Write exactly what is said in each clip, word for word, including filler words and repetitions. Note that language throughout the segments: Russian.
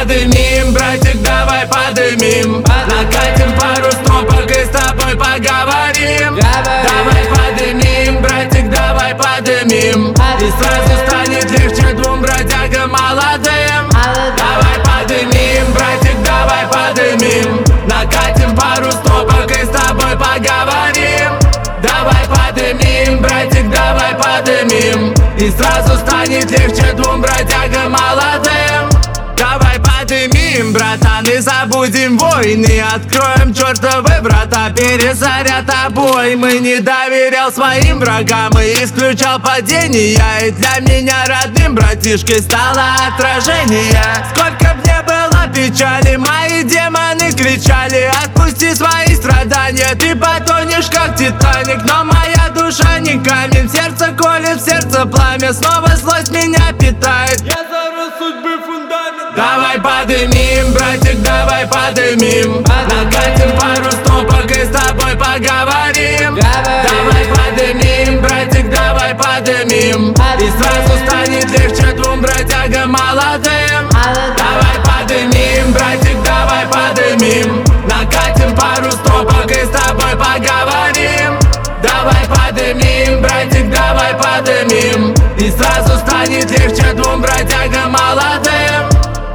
подымим, братик, давай подымим. Накатим пару стопок и с тобой поговорим. Давай подымим, братик, давай подымим. И сразу станет легче двум бродягам молодым. Давай подымим, братик, давай подымим. Накатим пару стопок и с тобой поговорим. Давай подымим, братик, давай подымим. И сразу станет легче двум бродягам молодым. Давай подымим, братан, и забудем войны. Откроем чертовы врата, перезаряд обоймы. Не доверял своим врагам и исключал падения. И для меня родным братишкой стало отражение. Сколько б не было печали, мои демоны кричали: отпусти свои страдания, ты потонешь как Титаник. Но моя душа не камень, сердце колет, в сердце пламя. Снова злость меня питает, я зарос судьбы фундамент. Давай подымим, братик, давай подымим. Накатим пару стопок и с тобой поговорим. Давай подымим, братик, давай подымим. И сразу станет легче двум бродягам молодым. Давай подымим, братик, давай подымим. Накатим пару стопок и с тобой поговорим. Давай подымим, братик, давай подымим. И сразу станет легче двум бродягам молодым.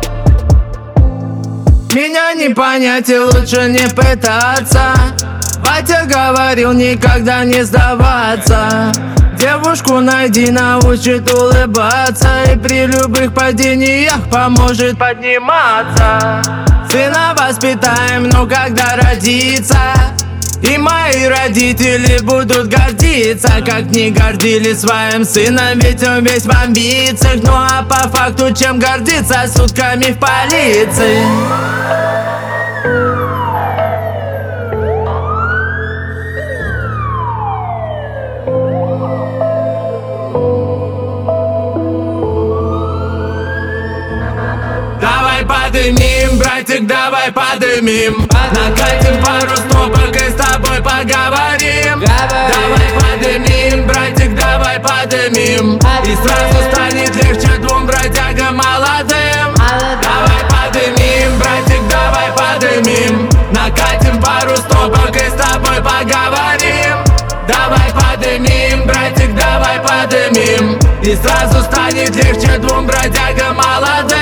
Меня не понять и лучше не пытаться. Батя говорил никогда не сдаваться. Девушку найди, научит улыбаться. И при любых падениях поможет подниматься. Сына воспитаем, но когда родится, и мои родители будут гордиться, как не гордились своим сыном, ведь он весь в амбициях. Ну а по факту чем гордиться? Сутками в полиции. Давай подымим, братик, давай подымим. Накатим пару стопок и с тобой поговорим. Давай подымим, братик, давай подымим. И сразу станет легче двум бродягам молодым. Давай подымим, братик, давай подымим. Накатим пару стопок и с тобой поговорим. Давай подымим, братик, давай подымим. И сразу станет легче двум бродягам молодым.